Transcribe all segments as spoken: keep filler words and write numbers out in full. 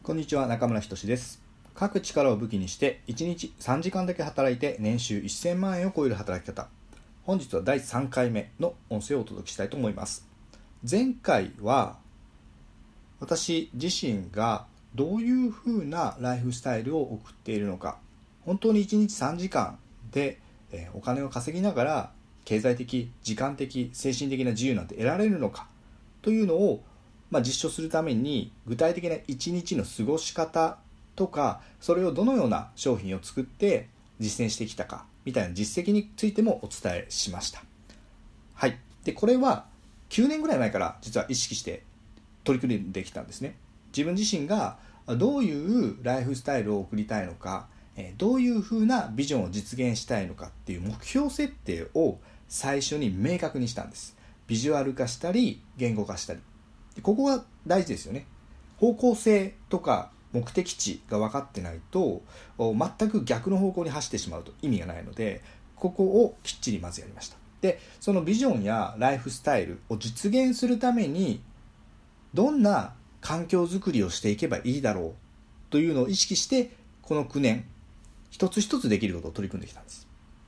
こんにちは、中村仁です。書く力を武器にしていちにちさんじかんだけ働いて年収せんまんえんを超える働き方。本日はだいさんかいめの音声をお届けしたいと思います。前回は私自身がどういうふうなライフスタイルを送っているのか、本当にいちにちさんじかんでお金を稼ぎながら経済的、時間的、精神的な自由なんて得られるのかというのをまあ、実証するために具体的ないちにちの過ごし方とか、それをどのような商品を作って実践してきたかみたいな実績についてもお伝えしました。はい。で、これはきゅうねんぐらい前から実は意識して取り組んできたんですね。自分自身がどういうライフスタイルを送りたいのか、どういうふうなビジョンを実現したいのかっていう目標設定を最初に明確にしたんです。ビジュアル化したり言語化したり。ここが大事ですよね。方向性とか目的地が分かってないと全く逆の方向に走ってしまうと意味がないので、ここをきっちりまずやりました。で、そのビジョンやライフスタイルを実現するためにどんな環境づくりをしていけばいいだろうというのを意識して、このきゅうねん一つ一つできることを取り組んできたんです。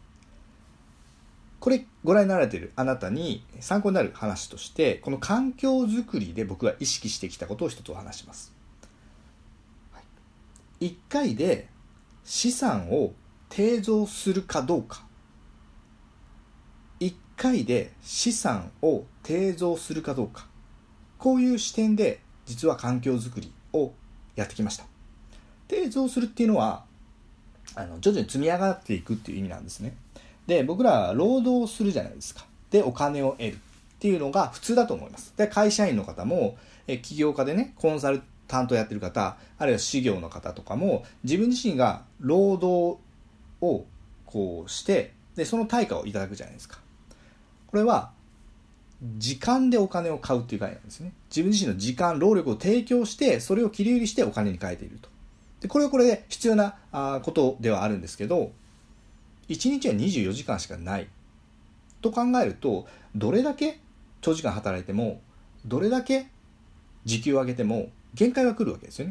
これご覧になられているあなたに参考になる話として、この環境づくりで僕が意識してきたことを一つお話します。いっかいで資産を定増するかどうか、いっかいで資産を定増するかどうか、こういう視点で実は環境づくりをやってきました。定増するっていうのはあの徐々に積み上がっていくっていう意味なんですね。で、僕らは労働するじゃないですか。で、お金を得るっていうのが普通だと思います。で、会社員の方も、え起業家でね、コンサルタントやってる方、あるいは事業の方とかも、自分自身が労働をこうして、で、その対価をいただくじゃないですか。これは、時間でお金を買うっていう概念なんですね。自分自身の時間、労力を提供して、それを切り売りしてお金に変えていると。で、これはこれで必要なことではあるんですけど、いちにちはにじゅうよじかんしかないと考えると、どれだけ長時間働いてもどれだけ時給を上げても限界が来るわけですよね。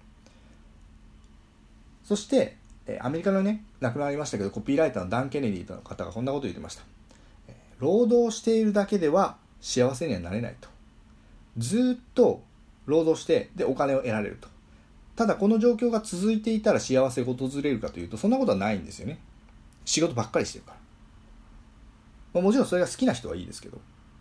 そしてアメリカのね、亡くなりましたけどコピーライターのダン・ケネディの方がこんなことを言ってました。労働しているだけでは幸せにはなれないと。ずっと労働してでお金を得られると。ただこの状況が続いていたら幸せが訪れるかというと、そんなことはないんですよね。仕事ばっかりしてるから、まあ、もちろんそれが好きな人はいいですけど、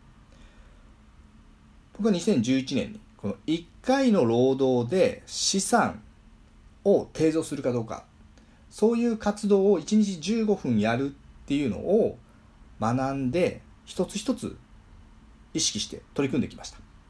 僕はにせんじゅういちねんにこのいっかいの労働で資産を定増するかどうか、そういう活動をいちにちじゅうごふんやるっていうのを学んで、一つ一つ意識して取り組んできました。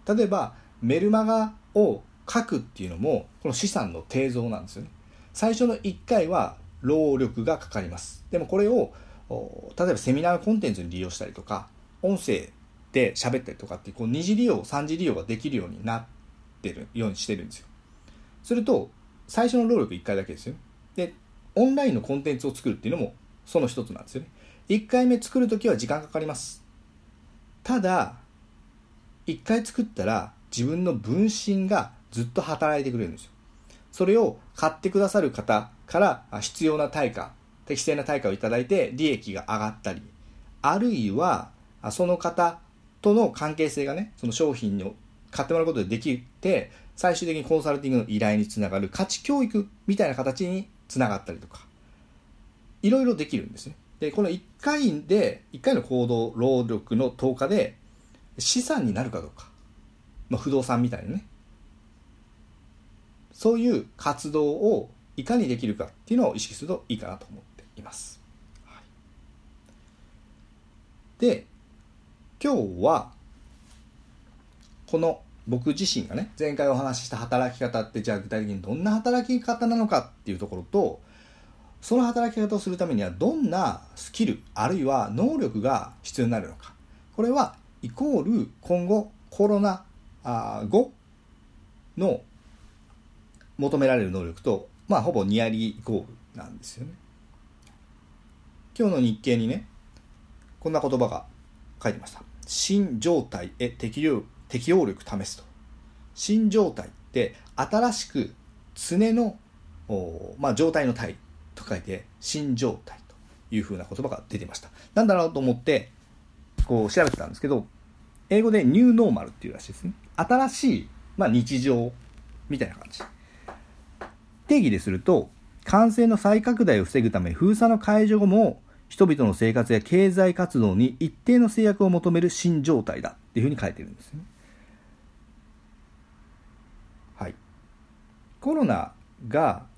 例えばメルマガを書くっていうのもこの資産の定増なんですよね。最初のいっかいは労力がかかります。でもこれを例えばセミナーコンテンツに利用したりとか、音声で喋ったりとかっていう、こう二次利用三次利用ができるようになってるようにしてるんですよ。すると最初の労力いっかいだけですよ。で、オンラインのコンテンツを作るっていうのもその一つなんですよね。いっかいめ作るときは時間かかります。ただいっかい作ったら自分の分身がずっと働いてくれるんですよ。それを買ってくださる方から必要な対価、適正な対価をいただいて利益が上がったり、あるいはその方との関係性がね、その商品を買ってもらうことでできて、最終的にコンサルティングの依頼につながる価値教育みたいな形につながったりとか、いろいろできるんですね。で、このいっかいでいっかいの行動労力の投下で資産になるかどうか、まあ、不動産みたいなね、そういう活動をいかにできるかっていうのを意識するといいかなと思っています。はい、で、今日はこの僕自身がね、前回お話しした働き方って、じゃあ具体的にどんな働き方なのかっていうところと、その働き方をするためにはどんなスキルあるいは能力が必要になるのか、これはイコール今後コロナ後の求められる能力と、まあほぼニアリーイコールなんですよね。今日の日経にね、こんな言葉が書いてました。新状態へ適応、適応力試すと。新状態って新しく常の、まあ、状態の態と書いて新状態というふうな言葉が出てました。なんだろうと思ってこう調べてたんですけど、英語でニューノーマルっていうらしいですね。新しい、まあ、日常みたいな感じ。定義ですると、感染の再拡大を防ぐため封鎖の解除後も人々の生活や経済活動に一定の制約を求める新状態だっていうふうに書いてるんですね。はい。コロナが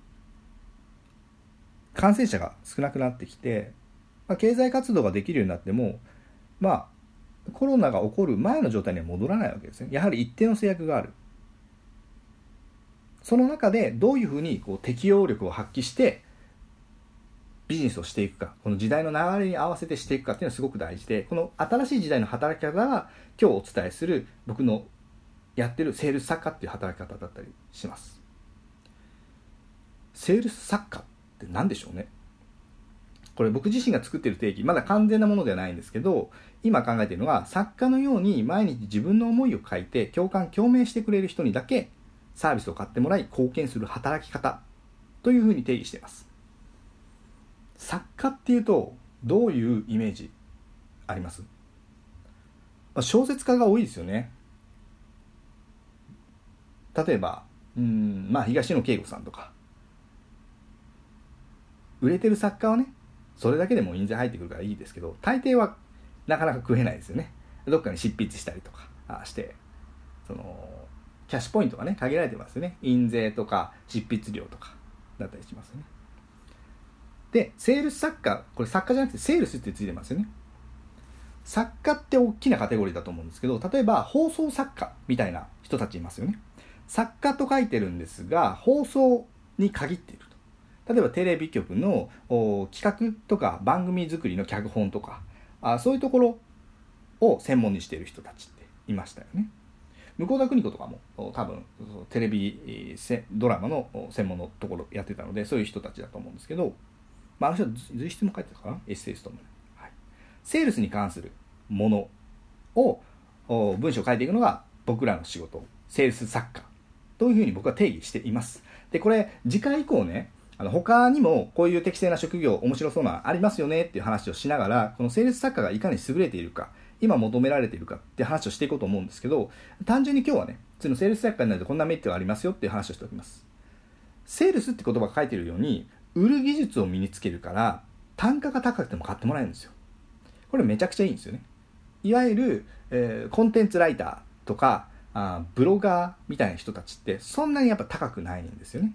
感染者が少なくなってきて、まあ、経済活動ができるようになっても、まあコロナが起こる前の状態には戻らないわけですね。やはり一定の制約がある。その中でどういうふうにこう適応力を発揮してビジネスをしていくか、この時代の流れに合わせてしていくかっていうのはすごく大事で、この新しい時代の働き方が今日お伝えする僕のやってるセールス作家っていう働き方だったりします。セールス作家って何でしょうね。これ僕自身が作っている定義、まだ完全なものではないんですけど、今考えているのは、作家のように毎日自分の思いを書いて共感共鳴してくれる人にだけサービスを買ってもらい貢献する働き方というふうに定義しています。作家っていうとどういうイメージあります？まあ、小説家が多いですよね。例えばうーん、まあ、東野圭吾さんとか、売れてる作家はねそれだけでも印税入ってくるからいいですけど、大抵はなかなか食えないですよね。どっかに執筆したりとかして、そのキャッシュポイントがね限られてますよね。印税とか執筆料とかだったりしますよね。で、セールス作家、これ作家じゃなくてセールスってついてますよね。作家って大きなカテゴリーだと思うんですけど、例えば放送作家みたいな人たちいますよね。作家と書いてるんですが、放送に限っていると。例えばテレビ局の企画とか番組作りの脚本とか、あそういうところを専門にしている人たちっていましたよね。向田邦子とかも多分テレビドラマの専門のところやってたので、そういう人たちだと思うんですけど、まあ、あの人は随筆も書いてたかな、エッセイストも、はい、セールスに関するものを文章を書いていくのが僕らの仕事、セールス作家というふうに僕は定義しています。で、これ次回以降ね、あの他にもこういう適正な職業面白そうなありますよねっていう話をしながら、このセールス作家がいかに優れているか、今求められているかって話をしていこうと思うんですけど、単純に今日はね、そのセールス作家になるとこんなメリットがありますよっていう話をしておきます。セールスって言葉が書いているように、売る技術を身につけるから単価が高くても買ってもらえるんですよ。これめちゃくちゃいいんですよね。いわゆる、えー、コンテンツライターとかあブロガーみたいな人たちってそんなにやっぱ高くないんですよね。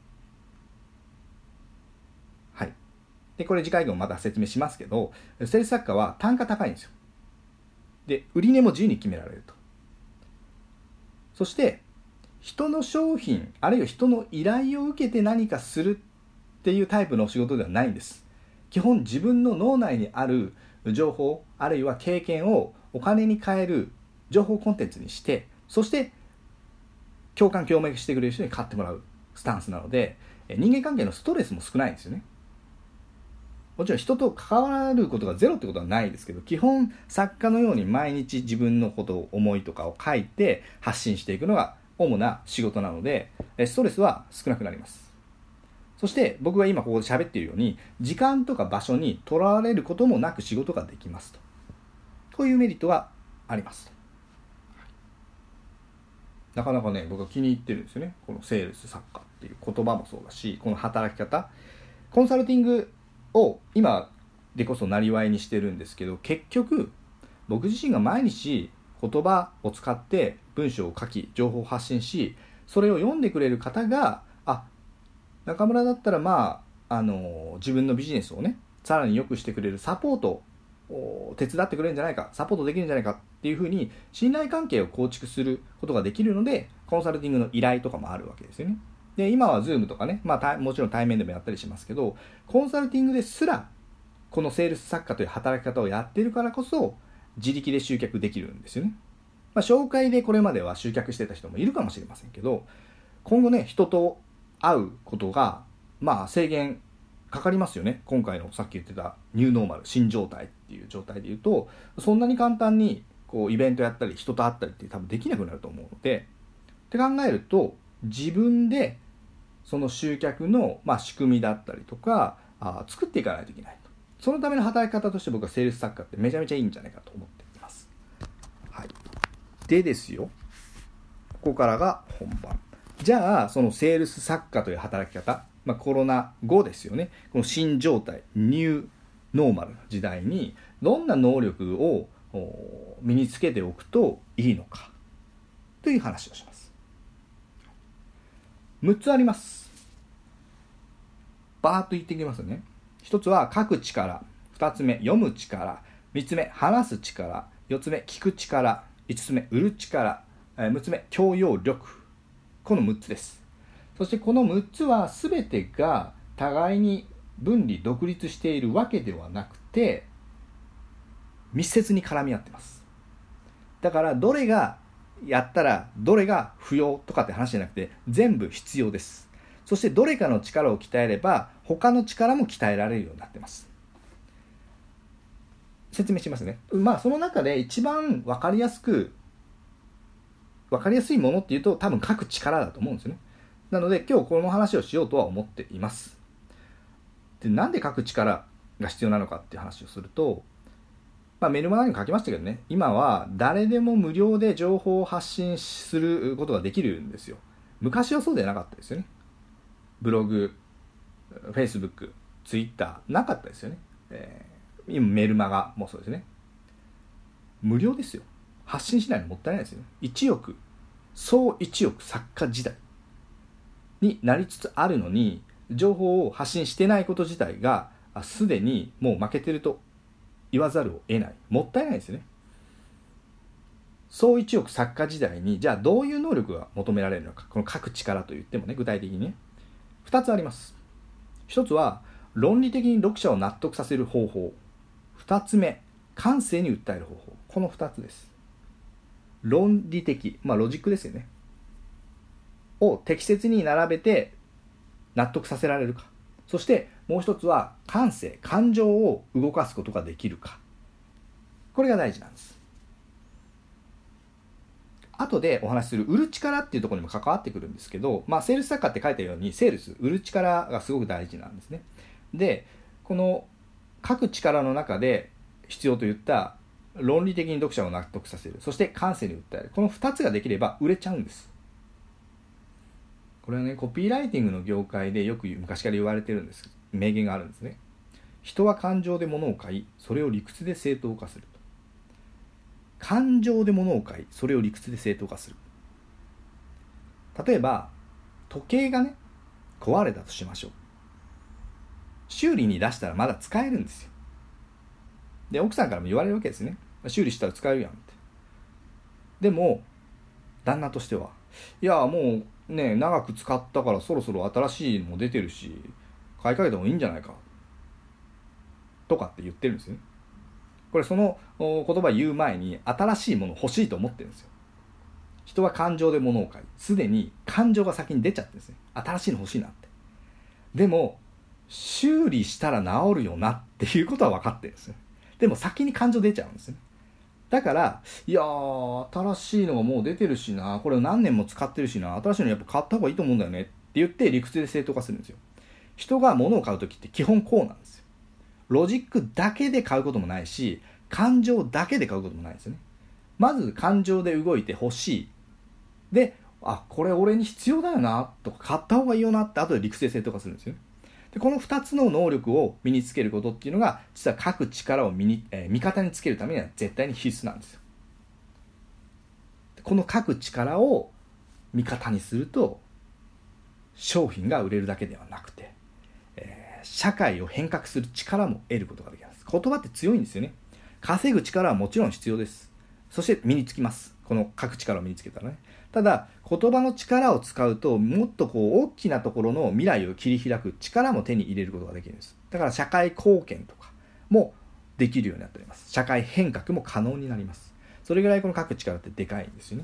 はい。で、これ次回もまた説明しますけど、セールス作家は単価高いんですよ。で、売値も自由に決められると。そして人の商品あるいは人の依頼を受けて何かするっていうタイプの仕事ではないんです。基本自分の脳内にある情報あるいは経験をお金に変える情報コンテンツにして、そして共感共鳴してくれる人に買ってもらうスタンスなので、人間関係のストレスも少ないんですよね。もちろん人と関わることがゼロってことはないですけど、基本作家のように毎日自分のことを思いとかを書いて発信していくのが主な仕事なので、ストレスは少なくなります。そして僕が今ここで喋っているように、時間とか場所にとらわれることもなく仕事ができますと。こういうメリットがあります。なかなかね、僕は気に入ってるんですよね。このセールス作家っていう言葉もそうだし、この働き方。コンサルティングを今でこそなりわいにしてるんですけど、結局僕自身が毎日言葉を使って文章を書き、情報を発信し、それを読んでくれる方が、あ、中村だったらまあ、あの自分のビジネスをねさらに良くしてくれるサポートを手伝ってくれるんじゃないか、サポートできるんじゃないかっていうふうに信頼関係を構築することができるので、コンサルティングの依頼とかもあるわけですよね。で、今は Zoom とかね、まあ、もちろん対面でもやったりしますけど、コンサルティングですらこのセールス作家という働き方をやっているからこそ自力で集客できるんですよね。まあ、紹介でこれまでは集客してた人もいるかもしれませんけど、今後ね、人と会うことがまあ制限かかりますよね。今回のさっき言ってたニューノーマル、新状態っていう状態で言うと、そんなに簡単にこうイベントやったり人と会ったりって多分できなくなると思うので、って考えると自分でその集客の、まあ、仕組みだったりとかあ作っていかないといけないと。そのための働き方として僕はセールス作家ってめちゃめちゃいいんじゃないかと思っています。はい、でですよ、ここからが本番。じゃあそのセールス作家という働き方、まあ、コロナ後ですよね。この新状態、ニューノーマルな時代にどんな能力を身につけておくといいのかという話をします。むっつあります。バーッと言っていきますね。ひとつは書く力、ふたつめ読む力、みっつめ話す力、よっつめ聞く力、いつつめ売る力、むっつめ教養力。このむっつです。そしてこのむっつは全てが互いに分離独立しているわけではなくて密接に絡み合ってます。だからどれがやったらどれが不要とかって話じゃなくて全部必要です。そしてどれかの力を鍛えれば他の力も鍛えられるようになってます。説明しますね。まあその中で一番分かりやすく分かりやすいものっていうと多分書く力だと思うんですよね。なので今日この話をしようとは思っています。で、なんで書く力が必要なのかっていう話をすると、まあ、メルマガにも書きましたけどね、今は誰でも無料で情報を発信することができるんですよ。昔はそうではなかったですよね。ブログ、Facebook、Twitter なかったですよね。えー、今メルマガもそうですね。無料ですよ。発信しないのもったいないですよね。いちおく、総いちおく作家時代になりつつあるのに、情報を発信してないこと自体がすでにもう負けてると言わざるを得ない。もったいないですよね。総いちおく作家時代にじゃあどういう能力が求められるのか。この書く力といってもね、具体的にねふたつあります。ひとつは論理的に読者を納得させる方法。ふたつめ感性に訴える方法。このふたつです。論理的、まあロジックですよねを適切に並べて納得させられるか。そしてもう一つは感性、感情を動かすことができるか。これが大事なんです。後でお話しする売る力っていうところにも関わってくるんですけど、まあ、セールス作家って書いてあるようにセールス、売る力がすごく大事なんですね。で、この書く力の中で必要といった論理的に読者を納得させる、そして感性に訴える、このふたつができれば売れちゃうんです。これはね、コピーライティングの業界でよく昔から言われてるんです。名言があるんですね。人は感情で物を買い、それを理屈で正当化すると。感情で物を買い、それを理屈で正当化する。例えば時計がね壊れたとしましょう。修理に出したらまだ使えるんですよ。で、奥さんからも言われるわけですね。修理したら使えるやんって。でも旦那としては、いやもうね長く使ったからそろそろ新しいのも出てるし買い替えた方がいいんじゃないかとかって言ってるんですよね。これその言葉言う前に新しいもの欲しいと思ってるんですよ。人は感情で物を買い、すでに感情が先に出ちゃってるんですね。新しいの欲しいなって。でも修理したら治るよなっていうことは分かってるんですよ。でも先に感情出ちゃうんですね。だからいやー新しいのがもう出てるしな、これ何年も使ってるしな、新しいのやっぱ買った方がいいと思うんだよねって言って理屈で正当化するんですよ。人が物を買うときって基本こうなんですよ。ロジックだけで買うこともないし、感情だけで買うこともないですよね。まず感情で動いて欲しい。で、あ、これ俺に必要だよなとか買った方がいいよなって後で理屈で正当化するんですよね。で、このふたつの能力を身につけることっていうのが実は書く力を身に、えー、味方につけるためには絶対に必須なんですよ。この書く力を味方にすると商品が売れるだけではなくて、えー、社会を変革する力も得ることができます。言葉って強いんですよね。稼ぐ力はもちろん必要です。そして身につきます。この書く力を身につけたらね。ただ言葉の力を使うともっとこう大きなところの未来を切り開く力も手に入れることができるんです。だから社会貢献とかもできるようになっております。社会変革も可能になります。それぐらいこの書く力ってでかいんですよね。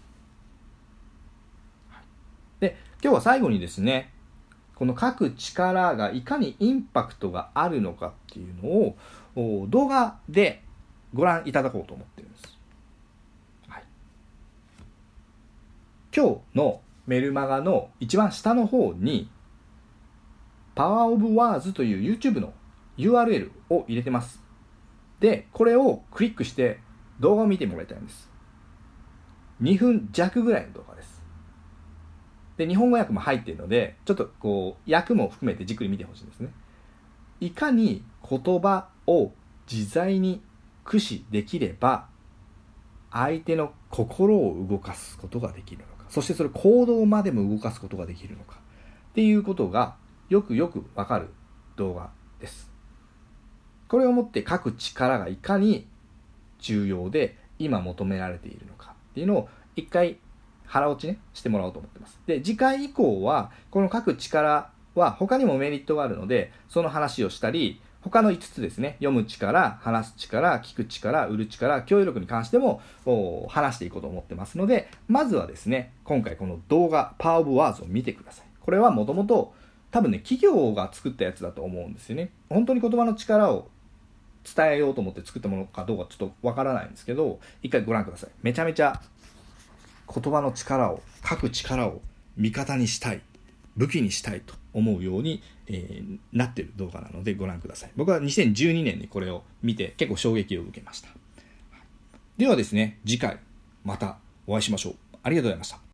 で、今日は最後にですね、この書く力がいかにインパクトがあるのかっていうのを動画でご覧いただこうと思っているんです。はい、今日のメルマガの一番下の方にパワーオブワーズという YouTube の ユーアールエル を入れてます。で、これをクリックして動画を見てもらいたいんです。にふん弱ぐらいの動画です。で、日本語訳も入っているので、ちょっとこう訳も含めてじっくり見てほしいんですね。いかに言葉を自在に駆使できれば相手の心を動かすことができるのか、そしてそれ行動までも動かすことができるのかっていうことがよくよくわかる動画です。これをもって書く力がいかに重要で今求められているのかっていうのを一回腹落ちねしてもらおうと思ってます。で、次回以降はこの書く力は他にもメリットがあるので、その話をしたり、他のいつつですね、読む力、話す力、聞く力、売る力、教養力に関しても話していこうと思ってますので、まずはですね、今回この動画パワーオブワーズを見てください。これはもともと多分ね、企業が作ったやつだと思うんですよね。本当に言葉の力を伝えようと思って作ったものかどうかちょっとわからないんですけど、一回ご覧ください。めちゃめちゃ言葉の力を、書く力を味方にしたい、武器にしたいと思うように、えー、なっている動画なのでご覧ください。僕はにせんじゅうにねんにこれを見て結構衝撃を受けました。ではですね、次回またお会いしましょう。ありがとうございました。